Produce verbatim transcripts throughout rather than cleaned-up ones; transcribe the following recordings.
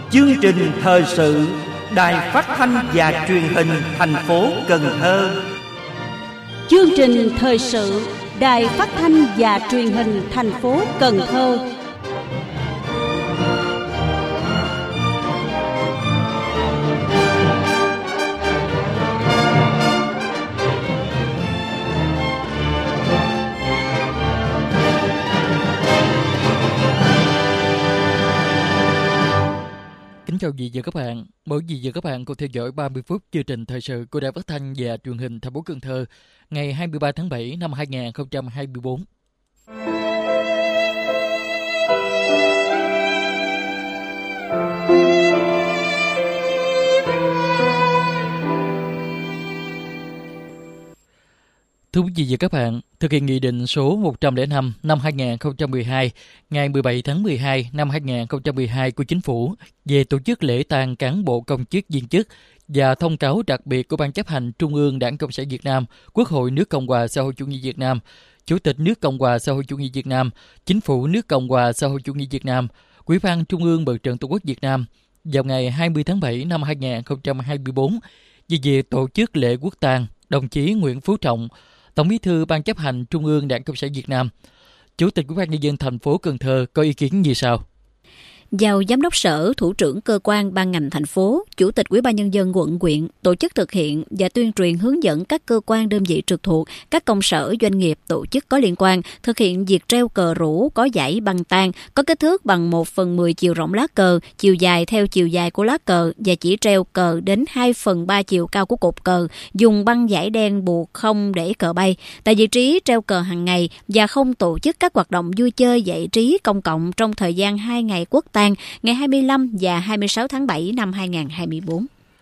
Chương trình thời sự Đài Phát thanh và Truyền hình thành phố Cần Thơ. Chương trình thời sự Đài Phát thanh và Truyền hình thành phố Cần Thơ. Kính chào quý vị và các bạn. Mời quý vị và các bạn cùng theo dõi ba mươi phút chương trình thời sự của Đài Phát thanh và Truyền hình thành phố Cần Thơ ngày hai mươi ba tháng bảy năm hai nghìn không trăm hai mươi tư. Thưa quý vị và các bạn, thực hiện nghị định số một trăm lẻ năm năm hai nghìn không trăm mười hai ngày mười bảy tháng mười hai năm hai nghìn không trăm mười hai của Chính phủ về tổ chức lễ tang cán bộ công chức viên chức và thông cáo đặc biệt của Ban Chấp hành Trung ương Đảng Cộng sản Việt Nam, Quốc hội nước Cộng hòa xã hội chủ nghĩa Việt Nam, Chủ tịch nước Cộng hòa xã hội chủ nghĩa Việt Nam, Chính phủ nước Cộng hòa xã hội chủ nghĩa Việt Nam, Ủy ban Trung ương Mặt trận Tổ quốc Việt Nam vào ngày hai mươi tháng bảy năm hai nghìn không trăm hai mươi tư về việc tổ chức lễ quốc tang đồng chí Nguyễn Phú Trọng, Tổng Bí thư Ban Chấp hành Trung ương Đảng Cộng sản Việt Nam. Chủ tịch Ủy ban Nhân dân thành phố Cần Thơ có ý kiến như sau. Giao giám đốc sở, thủ trưởng cơ quan ban ngành thành phố, chủ tịch Ủy ban Nhân dân quận huyện tổ chức thực hiện và tuyên truyền hướng dẫn các cơ quan đơn vị trực thuộc, các công sở doanh nghiệp tổ chức có liên quan thực hiện việc treo cờ rủ có dải băng tang có kích thước bằng một phần mười chiều rộng lá cờ, chiều dài theo chiều dài của lá cờ và chỉ treo cờ đến hai phần ba chiều cao của cột cờ, dùng băng dải đen buộc không để cờ bay tại vị trí treo cờ hàng ngày và không tổ chức các hoạt động vui chơi giải trí công cộng trong thời gian hai ngày quốc tang ngày hai mươi lăm và hai mươi sáu tháng bảy năm hai nghìn không trăm hai mươi tư.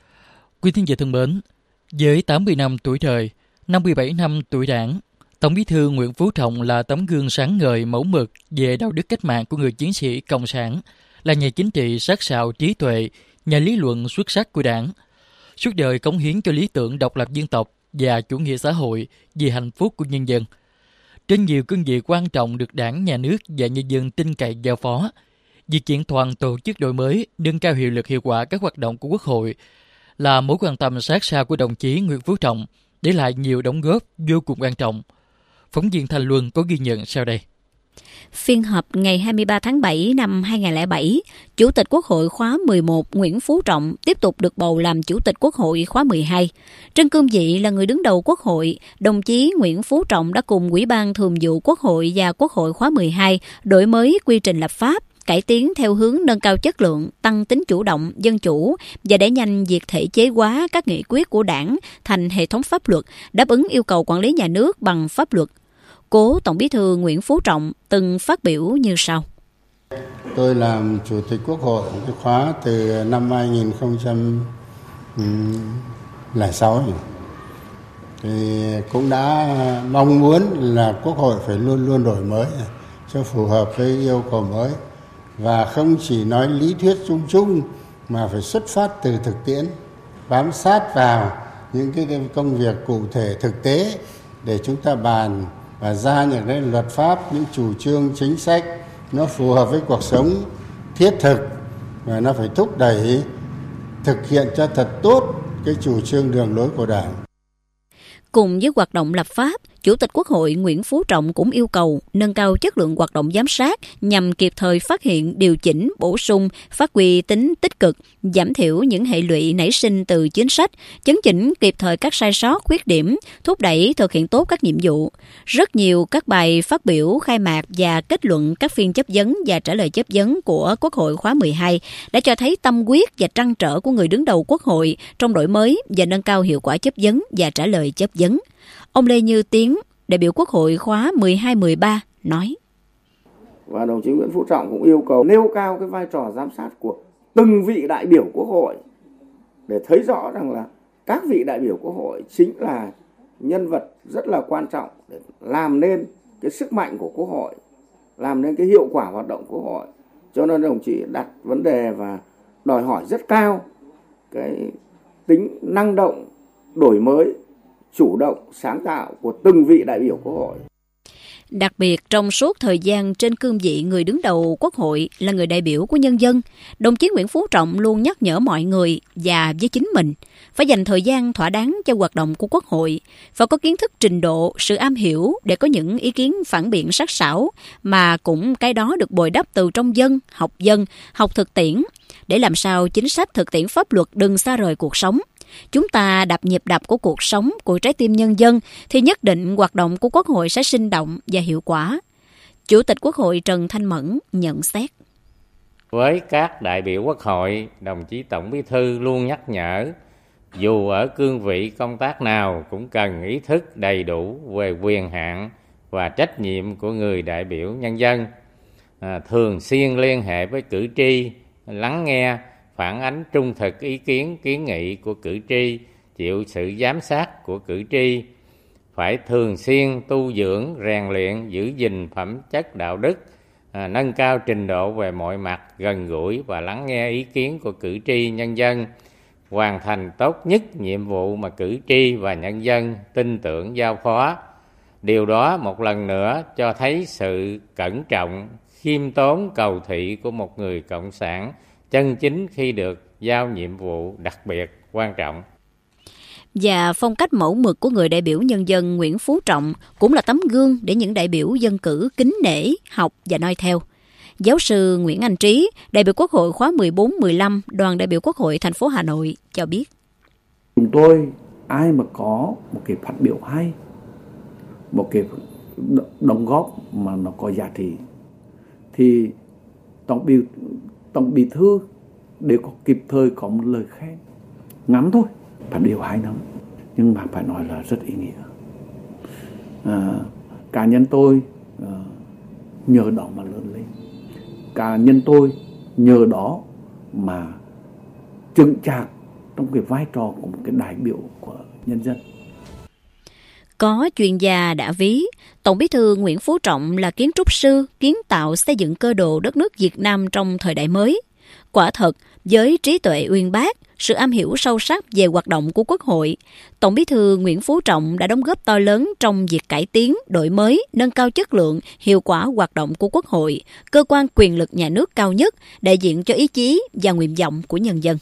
Quý thính giả thân mến, với tám mươi năm tuổi đời, năm mươi bảy năm tuổi Đảng, Tổng Bí thư Nguyễn Phú Trọng là tấm gương sáng ngời mẫu mực về đạo đức cách mạng của người chiến sĩ cộng sản, là nhà chính trị sắc sảo trí tuệ, nhà lý luận xuất sắc của Đảng. Suốt đời cống hiến cho lý tưởng độc lập dân tộc và chủ nghĩa xã hội vì hạnh phúc của nhân dân. Trên nhiều cương vị quan trọng được Đảng, Nhà nước và nhân dân tin cậy giao phó, việc kiện toàn tổ chức đổi mới, nâng cao hiệu lực hiệu quả các hoạt động của Quốc hội là mối quan tâm sát sao của đồng chí Nguyễn Phú Trọng, để lại nhiều đóng góp vô cùng quan trọng. Phóng viên Thành Luân có ghi nhận sau đây. Phiên họp ngày hai mươi ba tháng bảy năm hai nghìn không trăm lẻ bảy, Chủ tịch Quốc hội khóa mười một Nguyễn Phú Trọng tiếp tục được bầu làm Chủ tịch Quốc hội khóa mười hai. Trên cương vị là người đứng đầu Quốc hội, đồng chí Nguyễn Phú Trọng đã cùng Ủy ban Thường vụ Quốc hội và Quốc hội khóa mười hai đổi mới quy trình lập pháp, cải tiến theo hướng nâng cao chất lượng, tăng tính chủ động, dân chủ và đẩy nhanh việc thể chế hóa các nghị quyết của Đảng thành hệ thống pháp luật, đáp ứng yêu cầu quản lý nhà nước bằng pháp luật. Cố Tổng Bí thư Nguyễn Phú Trọng từng phát biểu như sau. Tôi làm Chủ tịch Quốc hội cái khóa từ năm hai nghìn không trăm lẻ sáu thì cũng đã mong muốn là Quốc hội phải luôn luôn đổi mới cho phù hợp với yêu cầu mới, và không chỉ nói lý thuyết chung chung mà phải xuất phát từ thực tiễn, bám sát vào những cái công việc cụ thể thực tế để chúng ta bàn và ra những cái luật pháp, những chủ trương chính sách nó phù hợp với cuộc sống thiết thực, và nó phải thúc đẩy thực hiện cho thật tốt cái chủ trương đường lối của Đảng. Cùng với hoạt động lập pháp, Chủ tịch Quốc hội Nguyễn Phú Trọng cũng yêu cầu nâng cao chất lượng hoạt động giám sát nhằm kịp thời phát hiện, điều chỉnh, bổ sung, phát huy tính tích cực, giảm thiểu những hệ lụy nảy sinh từ chính sách, chấn chỉnh kịp thời các sai sót, khuyết điểm, thúc đẩy thực hiện tốt các nhiệm vụ. Rất nhiều các bài phát biểu khai mạc và kết luận các phiên chất vấn và trả lời chất vấn của Quốc hội khóa mười hai đã cho thấy tâm huyết và trăn trở của người đứng đầu Quốc hội trong đổi mới và nâng cao hiệu quả chất vấn và trả lời chất vấn. Ông Lê Như Tiến, đại biểu Quốc hội khóa mười hai mười ba nói. Và đồng chí Nguyễn Phú Trọng cũng yêu cầu nêu cao cái vai trò giám sát của từng vị đại biểu Quốc hội để thấy rõ rằng là các vị đại biểu Quốc hội chính là nhân vật rất là quan trọng để làm nên cái sức mạnh của Quốc hội, làm nên cái hiệu quả hoạt động Quốc hội. Cho nên đồng chí đặt vấn đề và đòi hỏi rất cao cái tính năng động, đổi mới, chủ động, sáng tạo của từng vị đại biểu Quốc hội. Đặc biệt trong suốt thời gian trên cương vị người đứng đầu Quốc hội là người đại biểu của nhân dân, đồng chí Nguyễn Phú Trọng luôn nhắc nhở mọi người và với chính mình phải dành thời gian thỏa đáng cho hoạt động của Quốc hội, phải có kiến thức trình độ, sự am hiểu để có những ý kiến phản biện sắc sảo, mà cũng cái đó được bồi đắp từ trong dân, học dân, học thực tiễn, để làm sao chính sách thực tiễn pháp luật đừng xa rời cuộc sống. Chúng ta đập nhịp đập của cuộc sống, của trái tim nhân dân, thì nhất định hoạt động của Quốc hội sẽ sinh động và hiệu quả. Chủ tịch Quốc hội Trần Thanh Mẫn nhận xét. Với các đại biểu Quốc hội, đồng chí Tổng Bí thư luôn nhắc nhở, dù ở cương vị công tác nào cũng cần ý thức đầy đủ về quyền hạn và trách nhiệm của người đại biểu nhân dân, à, thường xuyên liên hệ với cử tri, lắng nghe, phản ánh trung thực ý kiến, kiến nghị của cử tri, chịu sự giám sát của cử tri, phải thường xuyên tu dưỡng, rèn luyện, giữ gìn phẩm chất đạo đức, à, nâng cao trình độ về mọi mặt, gần gũi và lắng nghe ý kiến của cử tri nhân dân, hoàn thành tốt nhất nhiệm vụ mà cử tri và nhân dân tin tưởng giao phó. Điều đó một lần nữa cho thấy sự cẩn trọng, khiêm tốn, cầu thị của một người cộng sản chân chính khi được giao nhiệm vụ đặc biệt quan trọng. Và phong cách mẫu mực của người đại biểu nhân dân Nguyễn Phú Trọng cũng là tấm gương để những đại biểu dân cử kính nể, học và noi theo. Giáo sư Nguyễn Anh Trí, đại biểu Quốc hội khóa mười bốn mười lăm, đoàn đại biểu Quốc hội thành phố Hà Nội cho biết. Chúng tôi, ai mà có một cái phát biểu hay, một cái đóng góp mà nó có giá trị, thì Tổng bí, Tổng bí thư đều có kịp thời có một lời khen. Ngắn thôi, phát biểu hay lắm, nhưng mà phải nói là rất ý nghĩa. À, cá nhân tôi à, nhờ đó mà lớn lên. Cá nhân tôi nhờ đó mà chững chạc trong cái vai trò của một cái đại biểu của nhân dân. Có chuyên gia đã ví, Tổng Bí thư Nguyễn Phú Trọng là kiến trúc sư kiến tạo xây dựng cơ đồ đất nước Việt Nam trong thời đại mới. Quả thật, với trí tuệ uyên bác, sự am hiểu sâu sắc về hoạt động của Quốc hội, Tổng Bí thư Nguyễn Phú Trọng đã đóng góp to lớn trong việc cải tiến, đổi mới, nâng cao chất lượng, hiệu quả hoạt động của Quốc hội, cơ quan quyền lực nhà nước cao nhất, đại diện cho ý chí và nguyện vọng của nhân dân.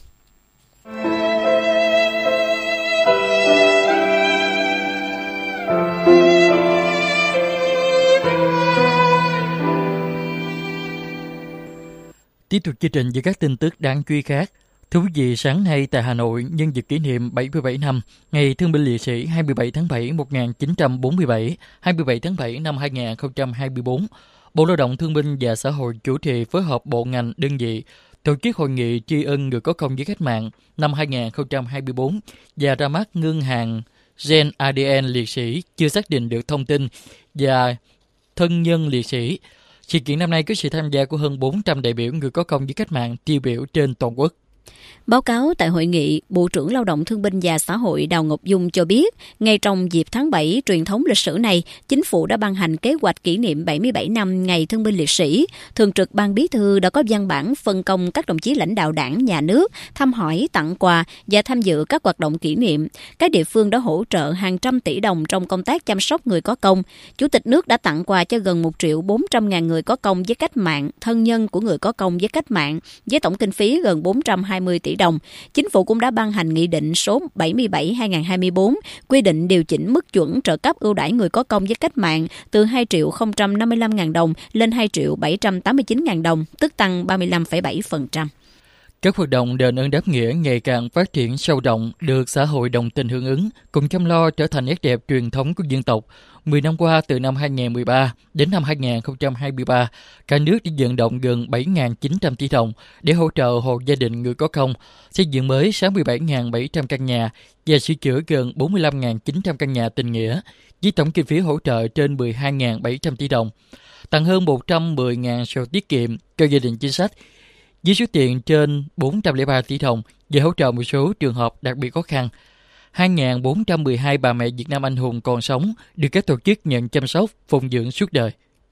Tiếp tục chương trình với các tin tức đáng chú ý khác. Thưa quý vị, sáng nay tại Hà Nội, nhân dịp kỷ niệm bảy mươi bảy năm Ngày Thương binh Liệt sĩ hai mươi bảy tháng bảy năm một nghìn chín trăm bốn mươi bảy, hai mươi bảy tháng bảy năm hai nghìn không trăm hai mươi tư, Bộ Lao động Thương binh và Xã hội chủ trì phối hợp bộ ngành đơn vị tổ chức hội nghị tri ân người có công với cách mạng năm hai nghìn không trăm hai mươi tư và ra mắt ngân hàng gen a đê en liệt sĩ chưa xác định được thông tin và thân nhân liệt sĩ. Sự kiện năm nay có sự tham gia của hơn bốn trăm đại biểu người có công với cách mạng tiêu biểu trên toàn quốc. Báo cáo tại hội nghị, Bộ trưởng Lao động Thương binh và Xã hội Đào Ngọc Dung cho biết, ngay trong dịp tháng bảy truyền thống lịch sử này, Chính phủ đã ban hành kế hoạch kỷ niệm bảy mươi bảy năm Ngày Thương binh Liệt sĩ. Thường trực Ban Bí thư đã có văn bản phân công các đồng chí lãnh đạo Đảng, Nhà nước thăm hỏi, tặng quà và tham dự các hoạt động kỷ niệm. Các địa phương đã hỗ trợ hàng trăm tỷ đồng trong công tác chăm sóc người có công. Chủ tịch nước đã tặng quà cho gần một triệu bốn trăm ngàn người có công với cách mạng, thân nhân của người có công với cách mạng, với tổng kinh phí gần bốn trăm hai mươi tỷ đồng. Chính phủ cũng đã ban hành Nghị định số bảy mươi bảy trên hai nghìn không trăm hai mươi tư quy định điều chỉnh mức chuẩn trợ cấp ưu đãi người có công với cách mạng từ hai triệu không trăm năm mươi lăm ngàn đồng lên hai triệu bảy trăm tám mươi chín ngàn đồng, tức tăng ba mươi lăm phẩy bảy phần trăm. Các hoạt động đền ơn đáp nghĩa ngày càng phát triển sâu rộng, được xã hội đồng tình hưởng ứng, cùng chăm lo trở thành nét đẹp truyền thống của dân tộc. mười năm qua, từ năm hai nghìn không trăm mười ba đến năm hai nghìn không trăm hai mươi ba, cả nước đã vận động gần bảy nghìn chín trăm tỷ đồng để hỗ trợ hộ gia đình người có công, xây dựng mới sáu mươi bảy nghìn bảy trăm căn nhà và sửa chữa gần bốn mươi lăm nghìn chín trăm căn nhà tình nghĩa, với tổng kinh phí hỗ trợ trên mười hai nghìn bảy trăm tỷ đồng, tặng hơn một trăm mười nghìn sổ tiết kiệm cho gia đình chính sách, với số tiền trên bốn trăm lẻ ba tỷ đồng để hỗ trợ một số trường hợp đặc biệt khó khăn. hai nghìn bốn trăm mười hai bà mẹ Việt Nam anh hùng còn sống được các tổ chức nhận chăm sóc, phụng dưỡng suốt đời.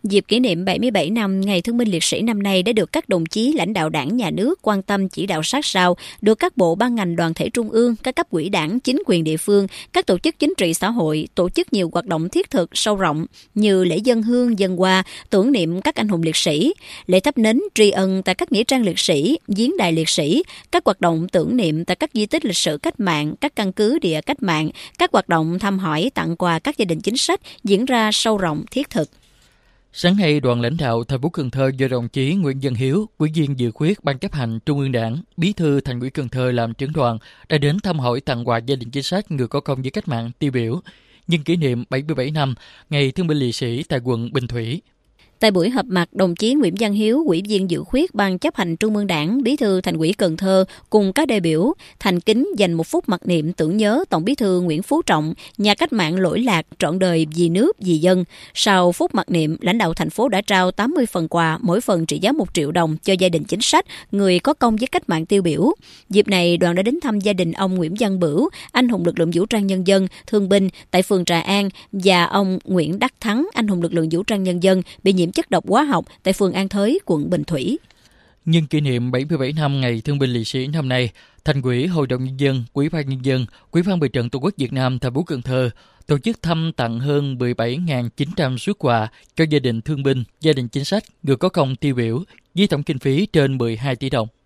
Dịp kỷ niệm bảy mươi bảy năm Ngày Thương binh Liệt sĩ năm nay đã được các đồng chí lãnh đạo Đảng, Nhà nước quan tâm chỉ đạo sát sao, được các bộ ban ngành đoàn thể trung ương, các cấp ủy Đảng, chính quyền địa phương, các tổ chức chính trị xã hội tổ chức nhiều hoạt động thiết thực sâu rộng như lễ dâng hương, dâng hoa, tưởng niệm các anh hùng liệt sĩ, lễ thắp nến tri ân tại các nghĩa trang liệt sĩ, viếng đài liệt sĩ, các hoạt động tưởng niệm tại các di tích lịch sử cách mạng, các căn cứ địa cách mạng, các hoạt động thăm hỏi, tặng quà các gia đình chính sách diễn ra sâu rộng thiết thực. Sáng nay, đoàn lãnh đạo thành phố Cần Thơ do đồng chí Nguyễn Văn Hiếu, Ủy viên Dự khuyết Ban chấp hành Trung ương Đảng, Bí thư Thành ủy Cần Thơ làm trưởng đoàn đã đến thăm hỏi, tặng quà gia đình chính sách người có công với cách mạng tiêu biểu nhân kỷ niệm bảy mươi bảy năm Ngày Thương binh Liệt sĩ tại quận Bình Thủy. Tại buổi họp mặt, đồng chí Nguyễn Văn Hiếu, Ủy viên Dự khuyết Ban chấp hành Trung ương Đảng, Bí thư Thành ủy Cần Thơ cùng các đại biểu thành kính dành một phút mặc niệm tưởng nhớ Tổng Bí thư Nguyễn Phú Trọng, nhà cách mạng lỗi lạc, trọn đời vì nước, vì dân. Sau phút mặc niệm, lãnh đạo thành phố đã trao tám mươi phần quà, mỗi phần trị giá một triệu đồng cho gia đình chính sách, người có công với cách mạng tiêu biểu. Dịp này, đoàn đã đến thăm gia đình ông Nguyễn Văn Bửu, anh hùng lực lượng vũ trang nhân dân, thương binh tại phường Trà An, và ông Nguyễn Đắc Thắng, anh hùng lực lượng vũ trang nhân dân bị nhiễm chất độc hóa học tại phường An Thới, quận Bình Thủy. Nhân kỷ niệm bảy mươi bảy năm Ngày Thương binh Liệt sĩ năm nay, Thành ủy, Hội đồng Nhân dân, Ủy ban Nhân dân, Ủy ban Mặt trận Tổ quốc Việt Nam thành phố Cần Thơ tổ chức thăm tặng hơn mười bảy nghìn chín trăm suất quà cho gia đình thương binh, gia đình chính sách, người có công tiêu biểu với tổng kinh phí trên mười hai tỷ đồng.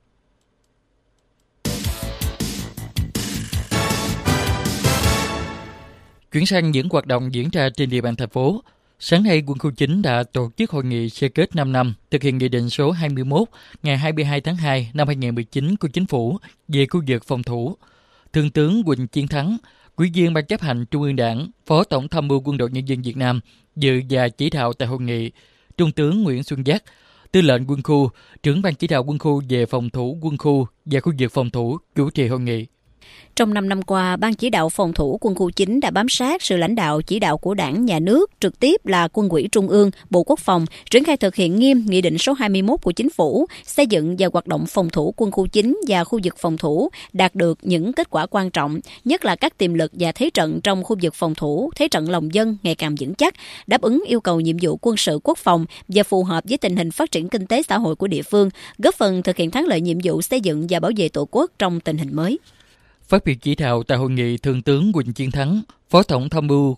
Chuyển sang những hoạt động diễn ra trên địa bàn thành phố. Sáng nay, Quân khu chín đã tổ chức hội nghị sơ kết năm năm thực hiện Nghị định số hai mươi mốt ngày hai mươi hai tháng hai năm hai nghìn không trăm mười chín của Chính phủ về khu vực phòng thủ. Thượng tướng Huỳnh Chiến Thắng, Ủy viên Ban chấp hành Trung ương Đảng, Phó Tổng tham mưu Quân đội Nhân dân Việt Nam dự và chỉ đạo tại hội nghị. Trung tướng Nguyễn Xuân Giáp, Tư lệnh Quân khu, trưởng Ban chỉ đạo Quân khu về phòng thủ Quân khu và khu vực phòng thủ chủ trì hội nghị. Trong năm năm qua, Ban chỉ đạo phòng thủ Quân khu chín đã bám sát sự lãnh đạo chỉ đạo của Đảng, Nhà nước, trực tiếp là Quân ủy Trung ương, Bộ Quốc phòng, triển khai thực hiện nghiêm Nghị định số hai mươi mốt của Chính phủ, xây dựng và hoạt động phòng thủ Quân khu chín và khu vực phòng thủ, đạt được những kết quả quan trọng, nhất là các tiềm lực và thế trận trong khu vực phòng thủ, thế trận lòng dân ngày càng vững chắc, đáp ứng yêu cầu nhiệm vụ quân sự quốc phòng và phù hợp với tình hình phát triển kinh tế xã hội của địa phương, góp phần thực hiện thắng lợi nhiệm vụ xây dựng và bảo vệ Tổ quốc trong tình hình mới. Phát biểu chỉ đạo tại hội nghị, Thượng tướng Huỳnh Chiến Thắng, Phó Tổng tham mưu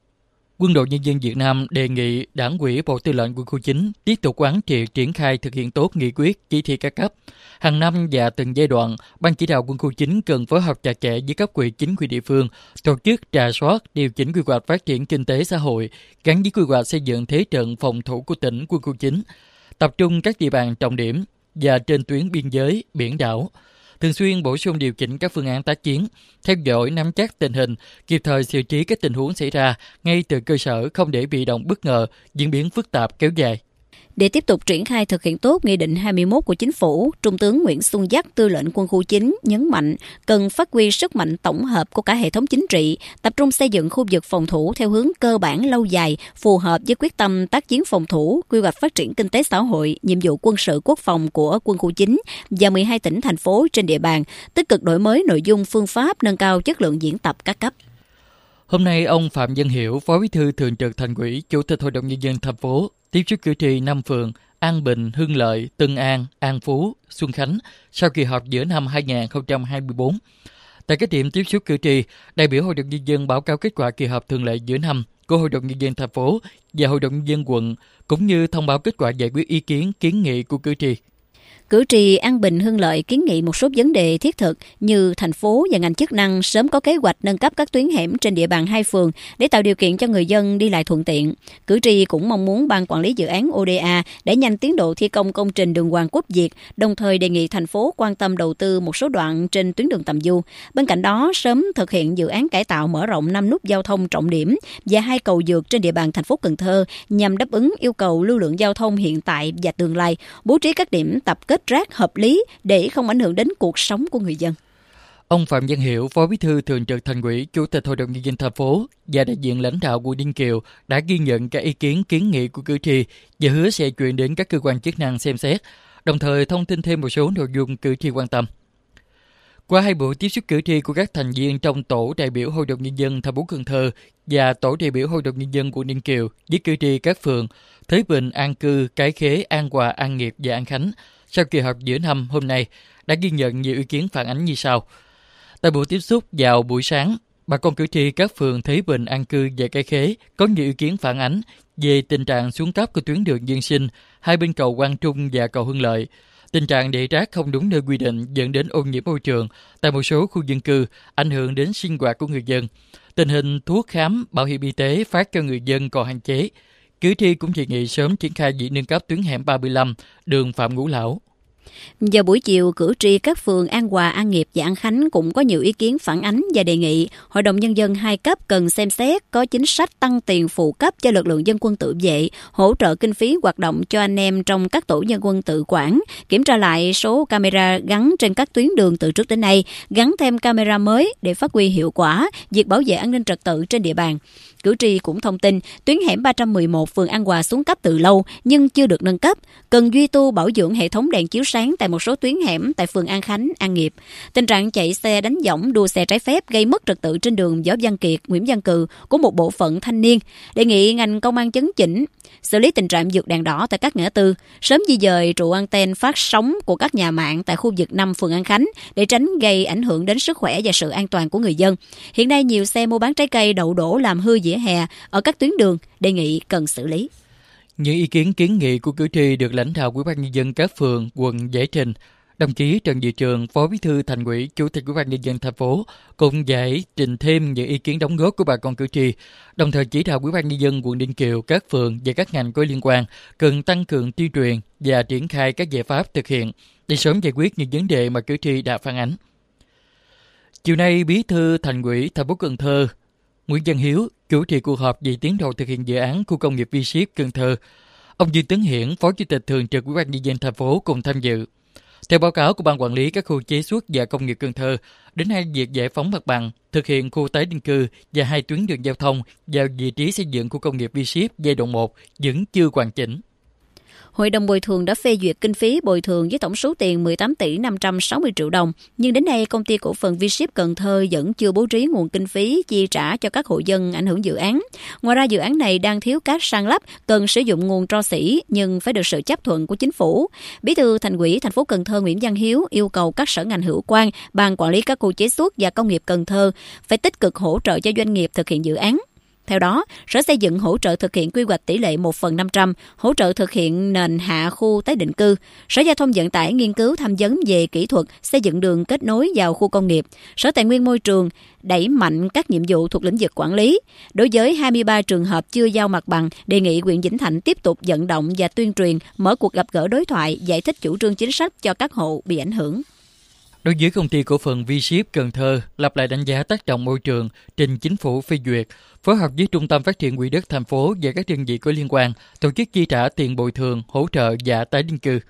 Quân đội Nhân dân Việt Nam đề nghị Đảng ủy Bộ Tư lệnh Quân khu chín tiếp tục quán triệt triển khai thực hiện tốt nghị quyết, chỉ thị các cấp. Hàng năm và từng giai đoạn, Ban chỉ đạo Quân khu chín cần phối hợp chặt chẽ với cấp ủy chính quyền địa phương, tổ chức rà soát, điều chỉnh quy hoạch phát triển kinh tế xã hội gắn với quy hoạch xây dựng thế trận phòng thủ của tỉnh Quân khu chín, tập trung các địa bàn trọng điểm và trên tuyến biên giới, biển đảo. Thường xuyên bổ sung điều chỉnh các phương án tác chiến, theo dõi nắm chắc tình hình, kịp thời xử trí các tình huống xảy ra ngay từ cơ sở, không để bị động bất ngờ, diễn biến phức tạp kéo dài. Để tiếp tục triển khai thực hiện tốt Nghị định hai mươi mốt của Chính phủ, Trung tướng Nguyễn Xuân Giáp, Tư lệnh Quân khu chín nhấn mạnh cần phát huy sức mạnh tổng hợp của cả hệ thống chính trị, tập trung xây dựng khu vực phòng thủ theo hướng cơ bản lâu dài, phù hợp với quyết tâm tác chiến phòng thủ, quy hoạch phát triển kinh tế xã hội, nhiệm vụ quân sự quốc phòng của Quân khu chín và mười hai tỉnh, thành phố trên địa bàn, tích cực đổi mới nội dung, phương pháp, nâng cao chất lượng diễn tập các cấp. Hôm nay, ông Phạm Văn Hiểu, Phó Bí thư Thường trực Thành ủy, Chủ tịch Hội đồng Nhân dân thành phố, tiếp xúc cử tri năm phường An Bình, Hưng Lợi, Tân An, An Phú, Xuân Khánh sau kỳ họp giữa năm hai nghìn không trăm hai mươi tư. Tại các điểm tiếp xúc cử tri, đại biểu Hội đồng Nhân dân báo cáo kết quả kỳ họp thường lệ giữa năm của Hội đồng Nhân dân thành phố và Hội đồng Nhân dân quận, cũng như thông báo kết quả giải quyết ý kiến, kiến nghị của cử tri. Cử tri An Bình, Hưng Lợi kiến nghị một số vấn đề thiết thực như thành phố và ngành chức năng sớm có kế hoạch nâng cấp các tuyến hẻm trên địa bàn hai phường để tạo điều kiện cho người dân đi lại thuận tiện. Cử tri cũng mong muốn Ban Quản lý Dự án ô đê a đẩy nhanh tiến độ thi công công trình đường Hoàng Quốc Việt, đồng thời đề nghị thành phố quan tâm đầu tư một số đoạn trên tuyến đường Tầm Du. Bên cạnh đó, sớm thực hiện dự án cải tạo mở rộng năm nút giao thông trọng điểm và hai cầu vượt trên địa bàn thành phố Cần Thơ nhằm đáp ứng yêu cầu lưu lượng giao thông hiện tại và tương lai, bố trí các điểm tập kết rác hợp lý để không ảnh hưởng đến cuộc sống của người dân. Ông Phạm Văn Hiểu, Phó Bí thư Thường trực Thành ủy, Chủ tịch Hội đồng Nhân dân thành phố và đại diện lãnh đạo quận Ninh Kiều đã ghi nhận các ý kiến, kiến nghị của cử tri và hứa sẽ chuyển đến các cơ quan chức năng xem xét, đồng thời thông tin thêm một số nội dung cử tri quan tâm. Qua hai buổi tiếp xúc cử tri của các thành viên trong tổ đại biểu Hội đồng Nhân dân thành phố Cần Thơ và tổ đại biểu Hội đồng Nhân dân quận Ninh Kiều với cử tri các phường Thới Bình, An Cư, Cái Khế, An Hòa, An Nghiệp và An Khánh sau kỳ họp giữa năm hôm nay đã ghi nhận nhiều ý kiến phản ánh như sau. Tại buổi tiếp xúc vào buổi sáng, bà con cử tri các phường Thới Bình, An Cư và Cái Khế có nhiều ý kiến phản ánh về tình trạng xuống cấp của tuyến đường dân sinh hai bên cầu Quang Trung và cầu Hưng Lợi, tình trạng để rác không đúng nơi quy định dẫn đến ô nhiễm môi trường tại một số khu dân cư, ảnh hưởng đến sinh hoạt của người dân. Tình hình thuốc khám, bảo hiểm y tế phát cho người dân còn hạn chế. Cử tri cũng đề nghị sớm triển khai việc nâng cấp tuyến hẻm ba mươi lăm, đường Phạm Ngũ Lão. Vào buổi chiều, cử tri các phường An Hòa, An Nghiệp và An Khánh cũng có nhiều ý kiến phản ánh và đề nghị Hội đồng Nhân dân hai cấp cần xem xét có chính sách tăng tiền phụ cấp cho lực lượng dân quân tự vệ, hỗ trợ kinh phí hoạt động cho anh em trong các tổ dân quân tự quản, kiểm tra lại số camera gắn trên các tuyến đường từ trước đến nay, gắn thêm camera mới để phát huy hiệu quả việc bảo vệ an ninh trật tự trên địa bàn. Cử tri cũng thông tin tuyến hẻm ba trăm mười một phường An Hòa xuống cấp từ lâu nhưng chưa được nâng cấp, cần duy tu bảo dưỡng hệ thống đèn chiếu sáng tại một số tuyến hẻm tại phường An Khánh, An Nghiệp. Tình trạng chạy xe đánh võng, đua xe trái phép gây mất trật tự trên đường Võ Văn Kiệt, Nguyễn Văn Cừ của một bộ phận thanh niên. Đề nghị ngành công an chấn chỉnh, xử lý tình trạng vượt đèn đỏ tại các ngã tư, sớm di dời trụ anten phát sóng của các nhà mạng tại khu vực năm phường An Khánh để tránh gây ảnh hưởng đến sức khỏe và sự an toàn của người dân. Hiện nay nhiều xe mua bán trái cây đậu đổ làm hư vỉa hè ở các tuyến đường, đề nghị cần xử lý. Những ý kiến kiến nghị của cử tri được lãnh đạo Ủy ban Nhân dân các phường, quận giải trình. Đồng chí Trần Duy Trường, Phó Bí thư Thành ủy, Chủ tịch Ủy ban Nhân dân thành phố cũng giải trình thêm những ý kiến đóng góp của bà con cử tri, đồng thời chỉ đạo Ủy ban Nhân dân quận Ninh Kiều, các phường và các ngành có liên quan cần tăng cường tuyên truyền và triển khai các giải pháp thực hiện để sớm giải quyết những vấn đề mà cử tri đã phản ánh. Chiều nay, Bí thư Thành ủy thành phố Cần Thơ Nguyễn Văn Hiếu chủ trì cuộc họp về tiến độ thực hiện dự án khu công nghiệp V ship Cần Thơ. Ông Dương Tấn Hiển, Phó Chủ tịch Thường trực Ủy ban Nhân dân thành phố cùng tham dự. Theo báo cáo của Ban Quản lý các khu chế xuất và công nghiệp Cần Thơ, đến nay việc giải phóng mặt bằng, thực hiện khu tái định cư và hai tuyến đường giao thông vào vị trí xây dựng khu công nghiệp V ship giai đoạn một vẫn chưa hoàn chỉnh. Hội đồng bồi thường đã phê duyệt kinh phí bồi thường với tổng số tiền mười tám tỷ năm trăm sáu mươi triệu đồng, nhưng đến nay công ty cổ phần V ship Cần Thơ vẫn chưa bố trí nguồn kinh phí chi trả cho các hộ dân ảnh hưởng dự án. Ngoài ra dự án này đang thiếu cát san lấp, cần sử dụng nguồn tro xỉ nhưng phải được sự chấp thuận của chính phủ. Bí thư Thành ủy thành phố Cần Thơ Nguyễn Văn Hiếu yêu cầu các sở ngành hữu quan, ban quản lý các khu chế xuất và công nghiệp Cần Thơ phải tích cực hỗ trợ cho doanh nghiệp thực hiện dự án. Theo đó, Sở Xây dựng hỗ trợ thực hiện quy hoạch tỷ lệ một phần năm trăm, hỗ trợ thực hiện nền hạ khu tái định cư. Sở Giao thông Vận tải nghiên cứu tham vấn về kỹ thuật xây dựng đường kết nối vào khu công nghiệp. Sở Tài nguyên Môi trường đẩy mạnh các nhiệm vụ thuộc lĩnh vực quản lý. Đối với hai mươi ba trường hợp chưa giao mặt bằng, đề nghị huyện Vĩnh Thạnh tiếp tục vận động và tuyên truyền, mở cuộc gặp gỡ đối thoại, giải thích chủ trương chính sách cho các hộ bị ảnh hưởng. Đối với công ty cổ phần V ship Cần Thơ, lập lại đánh giá tác động môi trường, trình chính phủ phê duyệt, phối hợp với Trung tâm Phát triển Quỹ đất thành phố và các đơn vị có liên quan, tổ chức chi trả tiền bồi thường, hỗ trợ và tái định cư.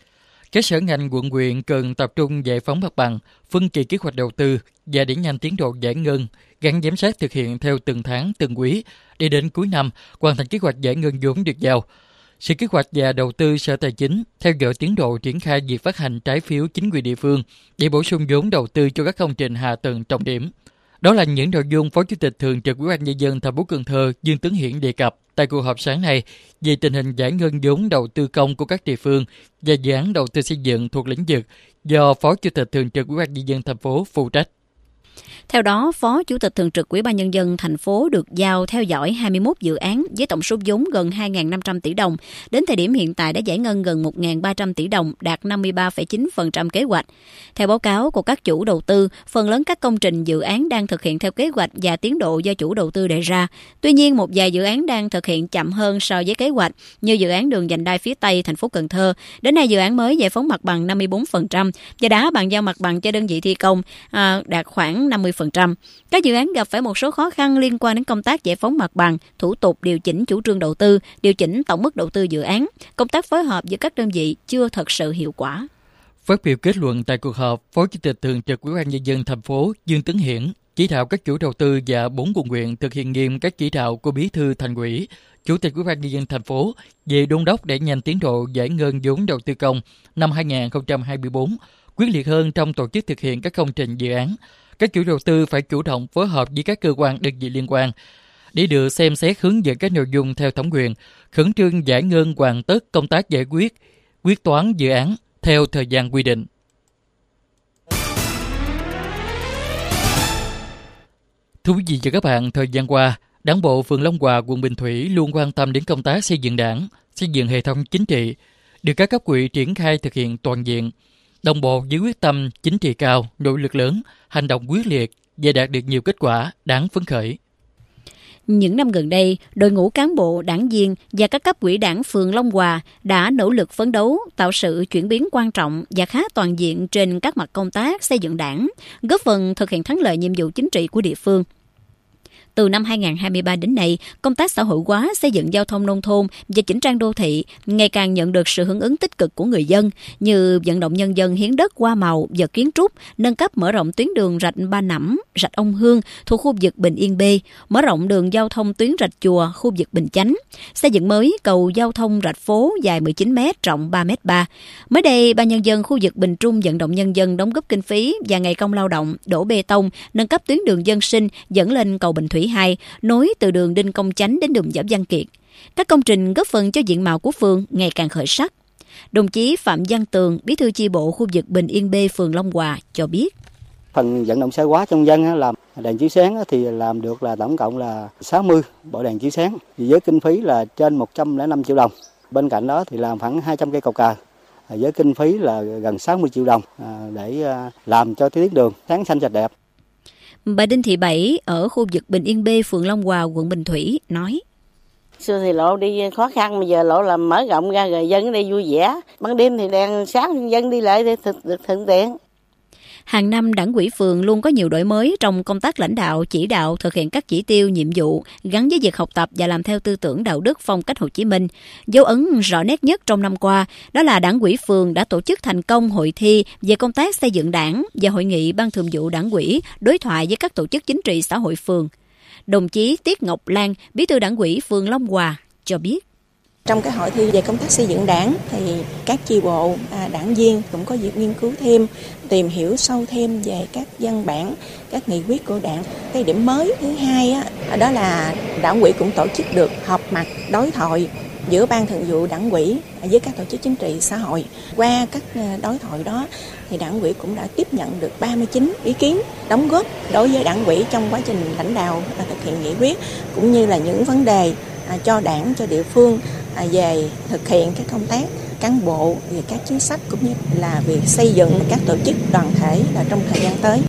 Các sở ngành quận huyện cần tập trung giải phóng mặt bằng, phân kỳ kế hoạch đầu tư và đẩy nhanh tiến độ giải ngân, gắn giám sát thực hiện theo từng tháng, từng quý, để đến cuối năm hoàn thành kế hoạch giải ngân vốn được giao. Sở Kế hoạch và Đầu tư Sở Tài chính theo dõi tiến độ triển khai việc phát hành trái phiếu chính quyền địa phương để bổ sung vốn đầu tư cho các công trình hạ tầng trọng điểm. Đó là những nội dung Phó Chủ tịch Thường trực Ủy ban Nhân dân thành phố Cần Thơ Dương Tấn Hiển đề cập tại cuộc họp sáng nay về tình hình giải ngân vốn đầu tư công của các địa phương và dự án đầu tư xây dựng thuộc lĩnh vực do Phó Chủ tịch Thường trực Ủy ban Nhân dân thành phố phụ trách. Theo đó, Phó Chủ tịch Thường trực Ủy ban Nhân dân thành phố được giao theo dõi hai mươi mốt dự án với tổng số vốn gần hai nghìn năm trăm tỷ đồng. Đến thời điểm hiện tại đã giải ngân gần một nghìn ba trăm tỷ đồng, đạt năm mươi ba phẩy chín phần trăm kế hoạch. Theo báo cáo của các chủ đầu tư, phần lớn các công trình dự án đang thực hiện theo kế hoạch và tiến độ do chủ đầu tư đề ra. Tuy nhiên, một vài dự án đang thực hiện chậm hơn so với kế hoạch, như dự án đường vành đai phía Tây thành phố Cần Thơ. Đến nay, dự án mới giải phóng mặt bằng năm mươi bốn phần trăm, và đã bàn giao mặt bằng cho đơn vị thi công à, đạt khoảng năm mươi phần trăm. Các dự án gặp phải một số khó khăn liên quan đến công tác giải phóng mặt bằng, thủ tục điều chỉnh chủ trương đầu tư, điều chỉnh tổng mức đầu tư dự án. Công tác phối hợp giữa các đơn vị chưa thật sự hiệu quả. Phát biểu kết luận tại cuộc họp, Phó Chủ tịch Thường trực Ủy ban Nhân dân thành phố Dương Tấn Hiển chỉ đạo các chủ đầu tư và bốn quận huyện thực hiện nghiêm các chỉ đạo của Bí thư Thành ủy, Chủ tịch Ủy ban Nhân dân thành phố về đôn đốc đẩy nhanh tiến độ giải ngân vốn đầu tư công năm hai nghìn không trăm hai mươi tư, quyết liệt hơn trong tổ chức thực hiện các công trình dự án. Các chủ đầu tư phải chủ động phối hợp với các cơ quan đơn vị liên quan để được xem xét hướng dẫn các nội dung theo thẩm quyền, khẩn trương giải ngân hoàn tất công tác giải quyết, quyết toán dự án theo thời gian quy định. Thưa quý vị và các bạn, thời gian qua, Đảng bộ phường Long Hòa, quận Bình Thủy luôn quan tâm đến công tác xây dựng Đảng, xây dựng hệ thống chính trị, được các cấp ủy triển khai thực hiện toàn diện, đồng bộ với quyết tâm chính trị cao, nỗ lực lớn, hành động quyết liệt và đạt được nhiều kết quả đáng phấn khởi. Những năm gần đây, đội ngũ cán bộ, đảng viên và các cấp ủy đảng phường Long Hòa đã nỗ lực phấn đấu, tạo sự chuyển biến quan trọng và khá toàn diện trên các mặt công tác xây dựng Đảng, góp phần thực hiện thắng lợi nhiệm vụ chính trị của địa phương. Từ năm hai không hai ba đến nay, công tác xã hội hóa, xây dựng giao thông nông thôn và chỉnh trang đô thị ngày càng nhận được sự hưởng ứng tích cực của người dân, như vận động nhân dân hiến đất hoa màu, vật kiến trúc, nâng cấp mở rộng tuyến đường rạch Ba Nẫm, rạch Ông Hương thuộc khu vực Bình Yên B, mở rộng đường giao thông tuyến rạch Chùa, khu vực Bình Chánh, xây dựng mới cầu giao thông rạch Phố dài mười chín mét, rộng ba mét ba. Mới đây, Ban Nhân dân khu vực Bình Trung vận động nhân dân đóng góp kinh phí và ngày công lao động, đổ bê tông, nâng cấp tuyến đường dân sinh dẫn lên cầu Bình Thủy hai, nối từ đường Đinh Công Chánh đến đường Võ Văn Kiệt. Các công trình góp phần cho diện mạo của phường ngày càng khởi sắc. Đồng chí Phạm Văn Tường, bí thư chi bộ khu vực Bình Yên B, phường Long Hòa cho biết. Phần vận động xã hội hóa trong dân làm đèn chiếu sáng thì làm được là tổng cộng là sáu mươi bộ đèn chiếu sáng, với kinh phí là trên một trăm lẻ năm triệu đồng. Bên cạnh đó thì làm khoảng hai trăm cây cầu cờ, với kinh phí là gần sáu mươi triệu đồng để làm cho tuyến đường sáng xanh sạch đẹp. Bà Đinh Thị Bảy ở khu vực Bình Yên B, phường Long Hòa, quận Bình Thủy nói. Xưa thì lộ đi khó khăn, bây giờ lộ làm mở rộng ra rồi dân đi vui vẻ. Ban đêm thì đèn sáng dân đi lại để được thuận tiện. Hàng năm, Đảng ủy phường luôn có nhiều đổi mới trong công tác lãnh đạo, chỉ đạo thực hiện các chỉ tiêu, nhiệm vụ gắn với việc học tập và làm theo tư tưởng đạo đức phong cách Hồ Chí Minh. Dấu ấn rõ nét nhất trong năm qua đó là Đảng ủy phường đã tổ chức thành công hội thi về công tác xây dựng Đảng và hội nghị Ban Thường vụ Đảng ủy đối thoại với các tổ chức chính trị xã hội phường. Đồng chí Tiết Ngọc Lan, bí thư Đảng ủy phường Long Hòa cho biết. Trong cái hội thi về công tác xây dựng Đảng thì các chi bộ, đảng viên cũng có dịp nghiên cứu thêm, tìm hiểu sâu thêm về các văn bản, các nghị quyết của Đảng. Cái điểm mới thứ hai á, đó là Đảng ủy cũng tổ chức được họp mặt đối thoại giữa Ban Thường vụ Đảng ủy với các tổ chức chính trị xã hội. Qua các đối thoại đó thì Đảng ủy cũng đã tiếp nhận được ba mươi chín ý kiến đóng góp đối với Đảng ủy trong quá trình lãnh đạo và thực hiện nghị quyết, cũng như là những vấn đề cho Đảng, cho địa phương về thực hiện các công tác cán bộ, về các chính sách cũng như là việc xây dựng các tổ chức đoàn thể là trong thời gian tới.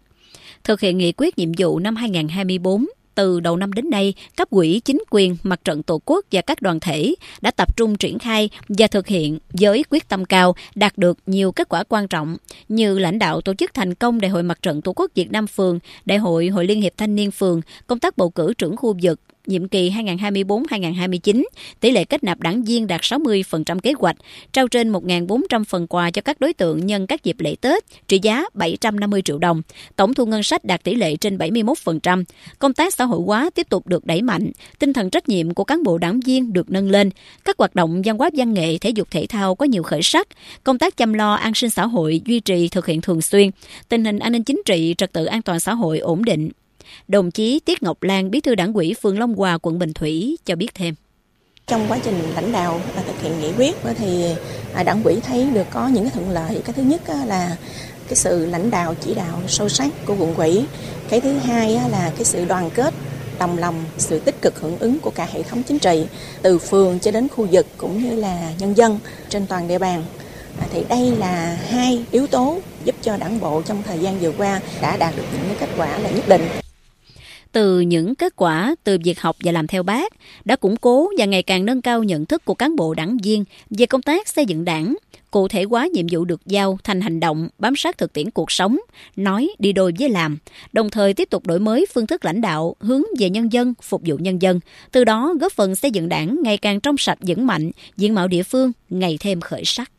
Thực hiện nghị quyết nhiệm vụ năm hai không hai tư, từ đầu năm đến nay, cấp ủy, chính quyền, mặt trận tổ quốc và các đoàn thể đã tập trung triển khai và thực hiện với quyết tâm cao, đạt được nhiều kết quả quan trọng như lãnh đạo tổ chức thành công Đại hội Mặt trận Tổ quốc Việt Nam phường, Đại hội Hội Liên hiệp Thanh niên phường, công tác bầu cử trưởng khu vực nhiệm kỳ hai nghìn không trăm hai mươi tư đến hai nghìn không trăm hai mươi chín, tỷ lệ kết nạp đảng viên đạt sáu mươi phần trăm kế hoạch, trao trên một nghìn bốn trăm phần quà cho các đối tượng nhân các dịp lễ Tết, trị giá bảy trăm năm mươi triệu đồng. Tổng thu ngân sách đạt tỷ lệ trên bảy mươi mốt phần trăm. Công tác xã hội hóa tiếp tục được đẩy mạnh, tinh thần trách nhiệm của cán bộ đảng viên được nâng lên. Các hoạt động văn hóa văn nghệ, thể dục thể thao có nhiều khởi sắc. Công tác chăm lo an sinh xã hội duy trì thực hiện thường xuyên. Tình hình an ninh chính trị, trật tự an toàn xã hội ổn định. Đồng chí Tiết Ngọc Lan, bí thư Đảng ủy phường Long Hòa, quận Bình Thủy cho biết thêm. Trong quá trình lãnh đạo và thực hiện nghị quyết thì Đảng ủy thấy được có những cái thuận lợi. Cái thứ nhất là cái sự lãnh đạo chỉ đạo sâu sắc của quận ủy. Cái thứ hai là cái sự đoàn kết, đồng lòng, sự tích cực hưởng ứng của cả hệ thống chính trị, từ phường cho đến khu vực cũng như là nhân dân trên toàn địa bàn. Thì đây là hai yếu tố giúp cho Đảng bộ trong thời gian vừa qua đã đạt được những kết quả là nhất định. Từ những kết quả từ việc học và làm theo Bác đã củng cố và ngày càng nâng cao nhận thức của cán bộ đảng viên về công tác xây dựng Đảng, cụ thể hóa nhiệm vụ được giao thành hành động, bám sát thực tiễn cuộc sống, nói đi đôi với làm, đồng thời tiếp tục đổi mới phương thức lãnh đạo hướng về nhân dân, phục vụ nhân dân, từ đó góp phần xây dựng Đảng ngày càng trong sạch vững mạnh, diện mạo địa phương ngày thêm khởi sắc.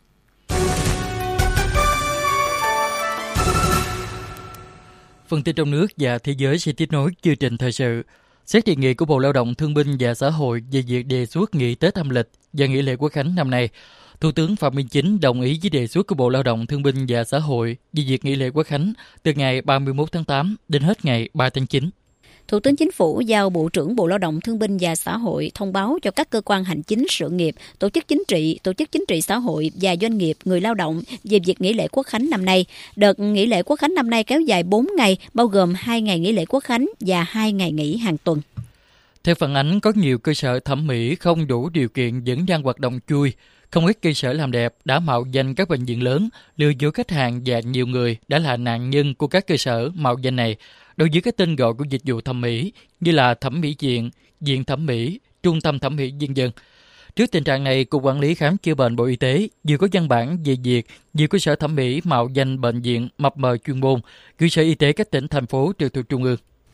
Phần tin trong nước và thế giới sẽ tiếp nối chương trình thời sự. Xét đề nghị của Bộ Lao động Thương binh và Xã hội về việc đề xuất nghỉ Tết âm lịch và nghỉ lễ Quốc khánh năm nay, Thủ tướng Phạm Minh Chính đồng ý với đề xuất của Bộ Lao động Thương binh và Xã hội về việc nghỉ lễ Quốc khánh từ ngày ba mươi mốt tháng tám đến hết ngày ba tháng chín. Thủ tướng Chính phủ giao Bộ trưởng Bộ Lao động Thương binh và Xã hội thông báo cho các cơ quan hành chính sự nghiệp, tổ chức chính trị, tổ chức chính trị xã hội và doanh nghiệp người lao động về việc nghỉ lễ Quốc khánh năm nay. Đợt nghỉ lễ Quốc khánh năm nay kéo dài bốn ngày, bao gồm hai ngày nghỉ lễ Quốc khánh và hai ngày nghỉ hàng tuần. Theo phản ánh, có nhiều cơ sở thẩm mỹ không đủ điều kiện vẫn đang hoạt động chui. Không ít cơ sở làm đẹp đã mạo danh các bệnh viện lớn, lừa dối khách hàng và nhiều người đã là nạn nhân của các cơ sở mạo danh này đối với các tên gọi của dịch vụ thẩm mỹ như là thẩm mỹ viện, viện thẩm mỹ, trung tâm thẩm mỹ vân vân. Trước tình trạng này, Cục Quản lý Khám chữa bệnh Bộ Y tế vừa có văn bản về việc nhiều cơ sở thẩm mỹ mạo danh bệnh viện mập mờ chuyên môn gửi Sở Y tế các tỉnh thành phố trực thuộc trung ương.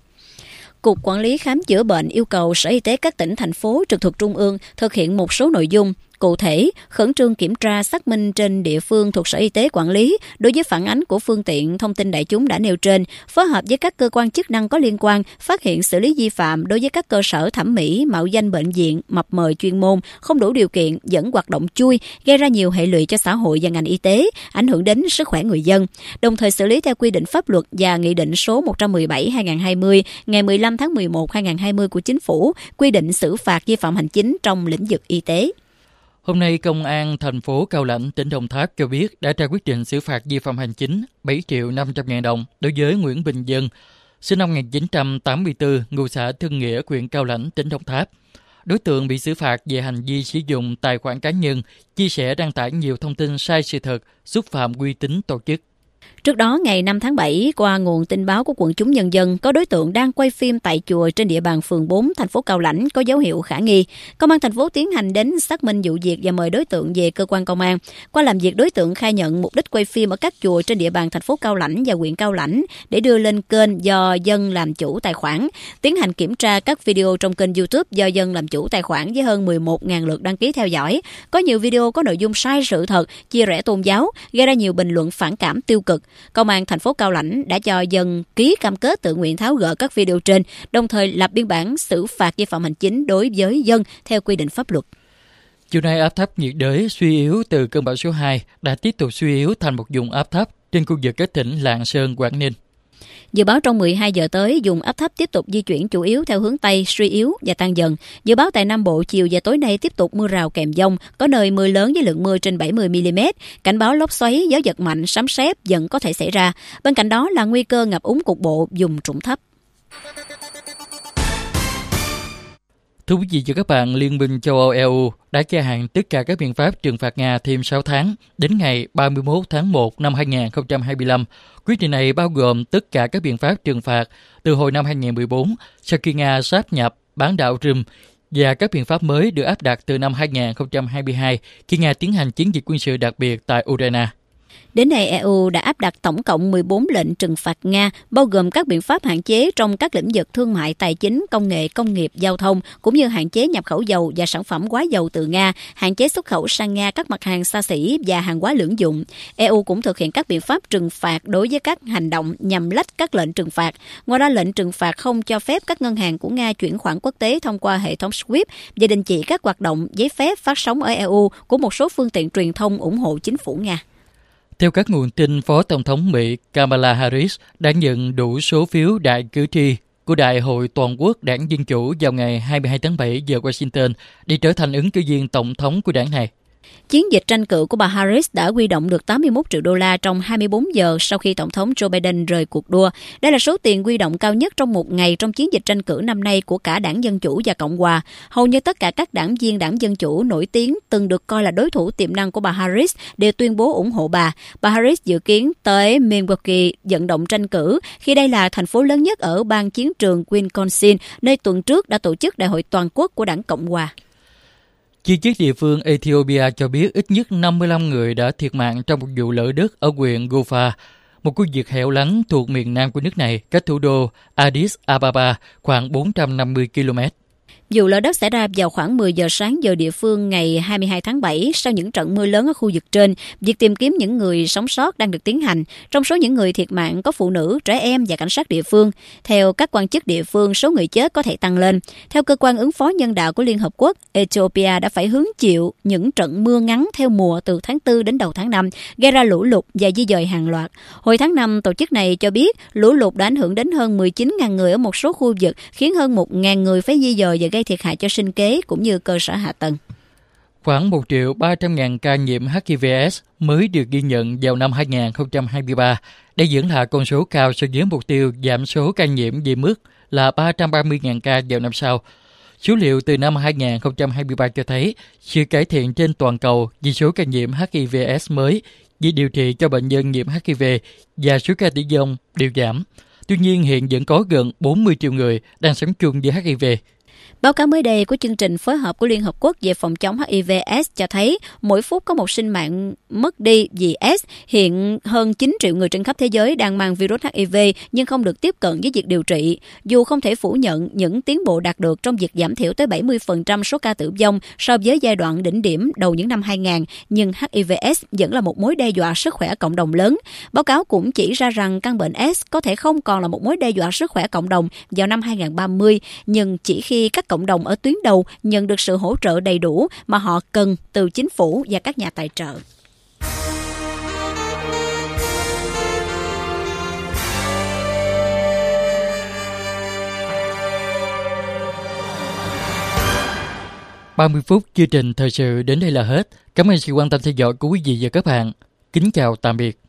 Cục Quản lý Khám chữa bệnh yêu cầu Sở Y tế các tỉnh, thành phố trực thuộc Trung ương thực hiện một số nội dung. Cụ thể, khẩn trương kiểm tra xác minh trên địa phương thuộc Sở Y tế quản lý đối với phản ánh của phương tiện thông tin đại chúng đã nêu trên, phối hợp với các cơ quan chức năng có liên quan, phát hiện xử lý vi phạm đối với các cơ sở thẩm mỹ mạo danh bệnh viện, mập mờ chuyên môn, không đủ điều kiện, vẫn hoạt động chui, gây ra nhiều hệ lụy cho xã hội và ngành y tế, ảnh hưởng đến sức khỏe người dân. Đồng thời xử lý theo quy định pháp luật và Nghị định số một trăm mười bảy trên hai nghìn không trăm hai mươi ngày mười lăm tháng mười một năm hai nghìn không trăm hai mươi của Chính phủ, quy định xử phạt vi phạm hành chính trong lĩnh vực y tế. Hôm nay, Công an thành phố Cao Lãnh, tỉnh Đồng Tháp cho biết đã ra quyết định xử phạt vi phạm hành chính bảy triệu năm trăm ngàn đồng đối với Nguyễn Bình Dân, sinh năm một nghìn chín trăm tám mươi tư, ngụ xã Thân Nghĩa, huyện Cao Lãnh, tỉnh Đồng Tháp. Đối tượng bị xử phạt về hành vi sử dụng tài khoản cá nhân, chia sẻ đăng tải nhiều thông tin sai sự thật, xúc phạm uy tín tổ chức. Trước đó, ngày năm tháng bảy, qua nguồn tin báo của quần chúng nhân dân, có đối tượng đang quay phim tại chùa trên địa bàn phường bốn, thành phố Cao Lãnh có dấu hiệu khả nghi. Công an thành phố tiến hành đến xác minh vụ việc và mời đối tượng về cơ quan công an. Qua làm việc, đối tượng khai nhận mục đích quay phim ở các chùa trên địa bàn thành phố Cao Lãnh và huyện Cao Lãnh để đưa lên kênh do Dân làm chủ tài khoản. Tiến hành kiểm tra các video trong kênh YouTube do Dân làm chủ tài khoản với hơn mười một nghìn lượt đăng ký theo dõi. Có nhiều video có nội dung sai sự thật, chia rẽ tôn giáo, gây ra nhiều bình luận phản cảm tiêu cực. Công an thành phố Cao Lãnh đã cho Dân ký cam kết tự nguyện tháo gỡ các video trên, đồng thời lập biên bản xử phạt vi phạm hành chính đối với Dân theo quy định pháp luật. Chiều nay, áp thấp nhiệt đới suy yếu từ cơn bão số hai đã tiếp tục suy yếu thành một vùng áp thấp trên khu vực các tỉnh Lạng Sơn, Quảng Ninh. Dự báo trong mười hai giờ tới, vùng áp thấp tiếp tục di chuyển chủ yếu theo hướng Tây, suy yếu và tan dần. Dự báo tại Nam Bộ, chiều và tối nay tiếp tục mưa rào kèm dông, có nơi mưa lớn với lượng mưa trên bảy mươi mi li mét. Cảnh báo lốc xoáy, gió giật mạnh, sấm sét vẫn có thể xảy ra. Bên cạnh đó là nguy cơ ngập úng cục bộ vùng trũng thấp. Thưa quý vị và các bạn, Liên minh châu Âu E U đã gia hạn tất cả các biện pháp trừng phạt Nga thêm sáu tháng, đến ngày ba mươi mốt tháng một năm hai nghìn không trăm hai mươi lăm. Quyết định này bao gồm tất cả các biện pháp trừng phạt từ hồi năm hai nghìn không trăm mười bốn, sau khi Nga sáp nhập bán đảo Crimea, và các biện pháp mới được áp đặt từ năm hai nghìn không trăm hai mươi hai khi Nga tiến hành chiến dịch quân sự đặc biệt tại Ukraine. Đến nay, E U đã áp đặt tổng cộng mười bốn lệnh trừng phạt Nga, bao gồm các biện pháp hạn chế trong các lĩnh vực thương mại, tài chính, công nghệ, công nghiệp, giao thông, cũng như hạn chế nhập khẩu dầu và sản phẩm hóa dầu từ Nga, hạn chế xuất khẩu sang Nga các mặt hàng xa xỉ và hàng hóa lưỡng dụng. E U cũng thực hiện các biện pháp trừng phạt đối với các hành động nhằm lách các lệnh trừng phạt. Ngoài ra, lệnh trừng phạt không cho phép các ngân hàng của Nga chuyển khoản quốc tế thông qua hệ thống SWIFT và đình chỉ các hoạt động giấy phép phát sóng ở E U của một số phương tiện truyền thông ủng hộ chính phủ Nga. Theo các nguồn tin, Phó Tổng thống Mỹ Kamala Harris đã nhận đủ số phiếu đại cử tri của Đại hội Toàn quốc Đảng Dân Chủ vào ngày hai mươi hai tháng bảy giờ Washington để trở thành ứng cử viên tổng thống của đảng này. Chiến dịch tranh cử của bà Harris đã huy động được tám mươi mốt triệu đô la trong hai mươi bốn giờ sau khi Tổng thống Joe Biden rời cuộc đua. Đây là số tiền huy động cao nhất trong một ngày trong chiến dịch tranh cử năm nay của cả Đảng Dân Chủ và Cộng Hòa. Hầu như tất cả các đảng viên Đảng Dân Chủ nổi tiếng từng được coi là đối thủ tiềm năng của bà Harris đều tuyên bố ủng hộ bà. Bà Harris dự kiến tới Milwaukee vận động tranh cử khi đây là thành phố lớn nhất ở bang chiến trường Wisconsin, nơi tuần trước đã tổ chức Đại hội Toàn quốc của Đảng Cộng Hòa. Chi tiết địa phương Ethiopia cho biết ít nhất năm mươi lăm người đã thiệt mạng trong một vụ lở đất ở huyện Gofa, một khu vực hẻo lánh thuộc miền nam của nước này, cách thủ đô Addis Ababa khoảng bốn trăm năm mươi ki lô mét. Vụ lở đất xảy ra vào khoảng mười giờ sáng giờ địa phương ngày hai mươi hai tháng bảy sau những trận mưa lớn ở khu vực trên. Việc tìm kiếm những người sống sót đang được tiến hành. Trong số những người thiệt mạng có phụ nữ, trẻ em và cảnh sát địa phương. Theo các quan chức địa phương, số người chết có thể tăng lên. Theo cơ quan ứng phó nhân đạo của Liên Hợp Quốc, Ethiopia đã phải hứng chịu những trận mưa ngắn theo mùa từ tháng tư đến đầu tháng năm, gây ra lũ lụt và di dời hàng loạt. Hồi tháng năm, tổ chức này cho biết lũ lụt đã ảnh hưởng đến hơn mười chín nghìn người ở một số khu vực, khiến hơn một nghìn người phải di dời và gây thiệt hại cho sinh kế cũng như cơ sở hạ tầng. Khoảng một triệu ba trăm nghìn ca nhiễm H I V S mới được ghi nhận vào năm hai không hai ba. Đây vẫn là con số cao so với mục tiêu giảm số ca nhiễm về mức là ba trăm ba mươi nghìn ca vào năm sau. Số liệu từ năm hai không hai ba cho thấy sự cải thiện trên toàn cầu vì số ca nhiễm H I V S mới, vì điều trị cho bệnh nhân nhiễm H I V và số ca tử vong đều giảm. Tuy nhiên, hiện vẫn có gần bốn mươi triệu người đang sống chung với H I V. Báo cáo mới đây của chương trình phối hợp của Liên Hợp Quốc về phòng chống H I V S cho thấy mỗi phút có một sinh mạng mất đi vì S. Hiện hơn chín triệu người trên khắp thế giới đang mang virus H I V nhưng không được tiếp cận với việc điều trị. Dù không thể phủ nhận những tiến bộ đạt được trong việc giảm thiểu tới bảy mươi phần trăm số ca tử vong so với giai đoạn đỉnh điểm đầu những năm hai nghìn, nhưng H I V S vẫn là một mối đe dọa sức khỏe cộng đồng lớn. Báo cáo cũng chỉ ra rằng căn bệnh S có thể không còn là một mối đe dọa sức khỏe cộng đồng vào năm hai không ba mươi, nhưng chỉ khi các cộng đồng ở tuyến đầu nhận được sự hỗ trợ đầy đủ mà họ cần từ chính phủ và các nhà tài trợ. ba mươi phút chương trình thời sự đến đây là hết. Cảm ơn sự quan tâm theo dõi của quý vị và các bạn. Kính chào tạm biệt.